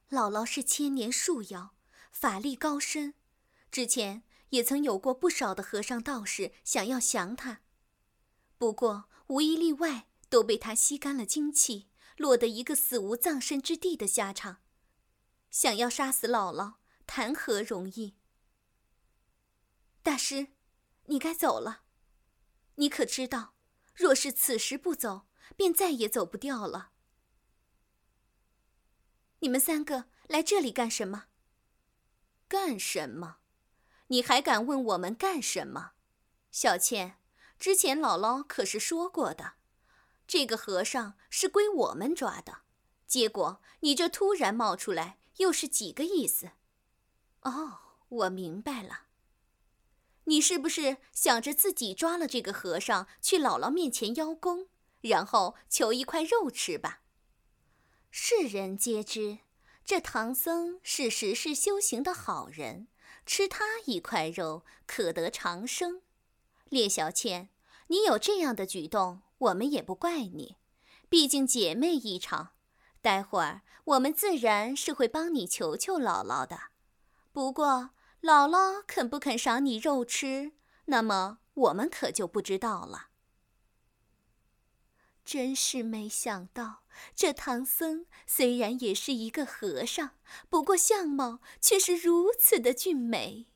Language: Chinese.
姥姥是千年树妖，法力高深，之前也曾有过不少的和尚道士想要降她，不过无一例外都被她吸干了精气，落得一个死无葬身之地的下场。想要杀死姥姥，谈何容易？大师，你该走了。你可知道，若是此时不走，便再也走不掉了。你们三个来这里干什么？干什么？你还敢问我们干什么？小倩，之前姥姥可是说过的，这个和尚是归我们抓的，结果你这突然冒出来，又是几个意思？哦，我明白了。你是不是想着自己抓了这个和尚去姥姥面前邀功，然后求一块肉吃吧？世人皆知，这唐僧是实世修行的好人，吃他一块肉，可得长生。列小倩，你有这样的举动，我们也不怪你，毕竟姐妹一场。待会儿我们自然是会帮你求求姥姥的。不过姥姥肯不肯赏你肉吃，那么我们可就不知道了。真是没想到，这唐僧虽然也是一个和尚，不过相貌却是如此的俊美。